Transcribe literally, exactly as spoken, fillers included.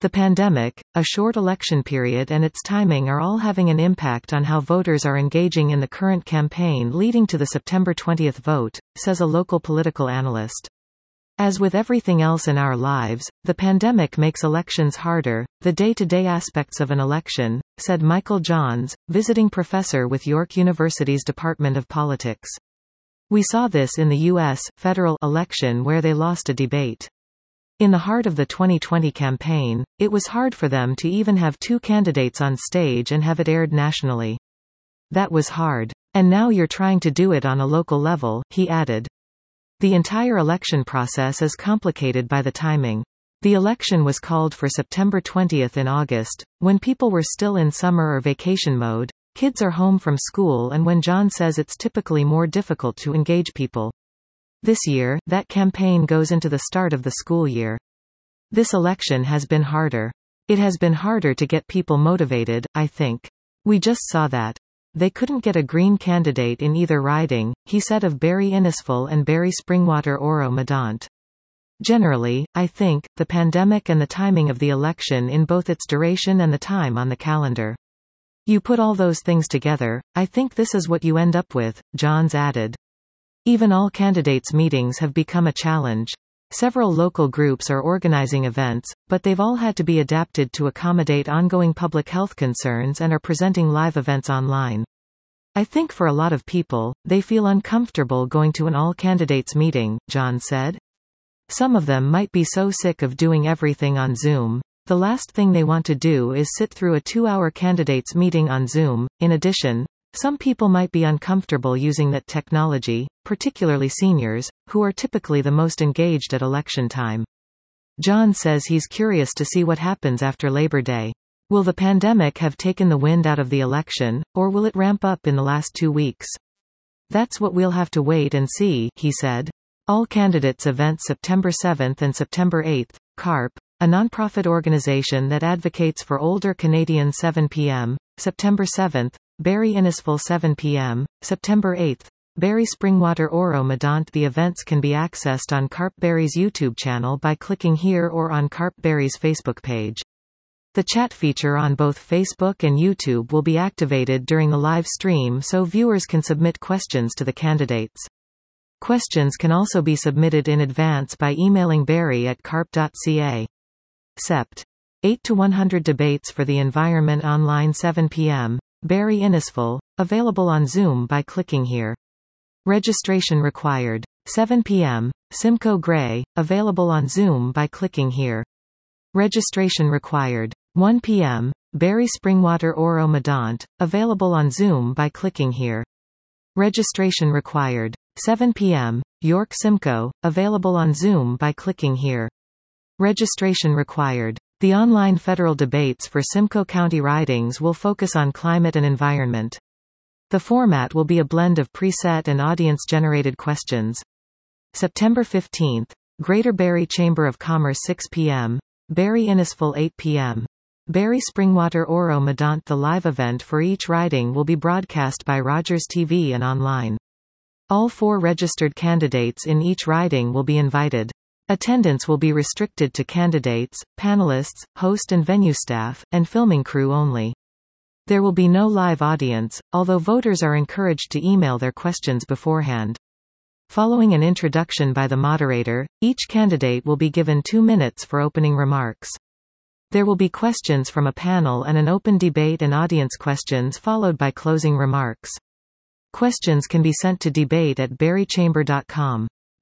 The pandemic, a short election period and its timing are all having an impact on how voters are engaging in the current campaign leading to the September twentieth vote, says a local political analyst. As with everything else in our lives, the pandemic makes elections harder, the day-to-day aspects of an election, said Michael Johns, visiting professor with York University's Department of Politics. We saw this in the U S federal election where they lost a debate. In the heart of the twenty twenty campaign, it was hard for them to even have two candidates on stage and have it aired nationally. That was hard. And now you're trying to do it on a local level, he added. The entire election process is complicated by the timing. The election was called for September twentieth in August, when people were still in summer or vacation mode, kids are home from school, and when John says it's typically more difficult to engage people. This year, that campaign goes into the start of the school year. This election has been harder. It has been harder to get people motivated, I think. We just saw that. They couldn't get a Green candidate in either riding, he said of Barry Innisfil and Barry Springwater Oro-Medonte. Generally, I think, the pandemic and the timing of the election in both its duration and the time on the calendar. You put all those things together, I think this is what you end up with, Johns added. Even all candidates' meetings have become a challenge. Several local groups are organizing events, but they've all had to be adapted to accommodate ongoing public health concerns and are presenting live events online. I think for a lot of people, they feel uncomfortable going to an all-candidates meeting, John said. Some of them might be so sick of doing everything on Zoom. The last thing they want to do is sit through a two-hour candidates meeting on Zoom. In addition, some people might be uncomfortable using that technology, particularly seniors, who are typically the most engaged at election time. John says he's curious to see what happens after Labor Day. Will the pandemic have taken the wind out of the election, or will it ramp up in the last two weeks? That's what we'll have to wait and see, he said. All candidates events September seventh and September eighth, CARP, a nonprofit organization that advocates for older Canadians seven p m, September seventh, Barry Innisfil seven p m, September eighth, Barry Springwater Oro-Medonte. The events can be accessed on CARP Barry's YouTube channel by clicking here or on CARP Barry's Facebook page. The chat feature on both Facebook and YouTube will be activated during the live stream so viewers can submit questions to the candidates. Questions can also be submitted in advance by emailing Barry at carp dot c a. Sept. eight to one hundred debates for the environment online seven p m, Barry Innisfil, available on Zoom by clicking here. Registration required. seven p m, Simcoe Gray, available on Zoom by clicking here. Registration required. one p m, Barry Springwater Oro-Medonte, available on Zoom by clicking here. Registration required. seven p m, York Simcoe, available on Zoom by clicking here. Registration required. The online federal debates for Simcoe County ridings will focus on climate and environment. The format will be a blend of preset and audience-generated questions. September fifteenth, Greater Barrie Chamber of Commerce six p m, Barry Innisfil eight p m. Barry Springwater Oro-Medonte. The live event for each riding will be broadcast by Rogers T V and online. All four registered candidates in each riding will be invited. Attendance will be restricted to candidates, panelists, host and venue staff, and filming crew only. There will be no live audience, although voters are encouraged to email their questions beforehand. Following an introduction by the moderator, each candidate will be given two minutes for opening remarks. There will be questions from a panel and an open debate and audience questions followed by closing remarks. Questions can be sent to debate at barry chamber dot com.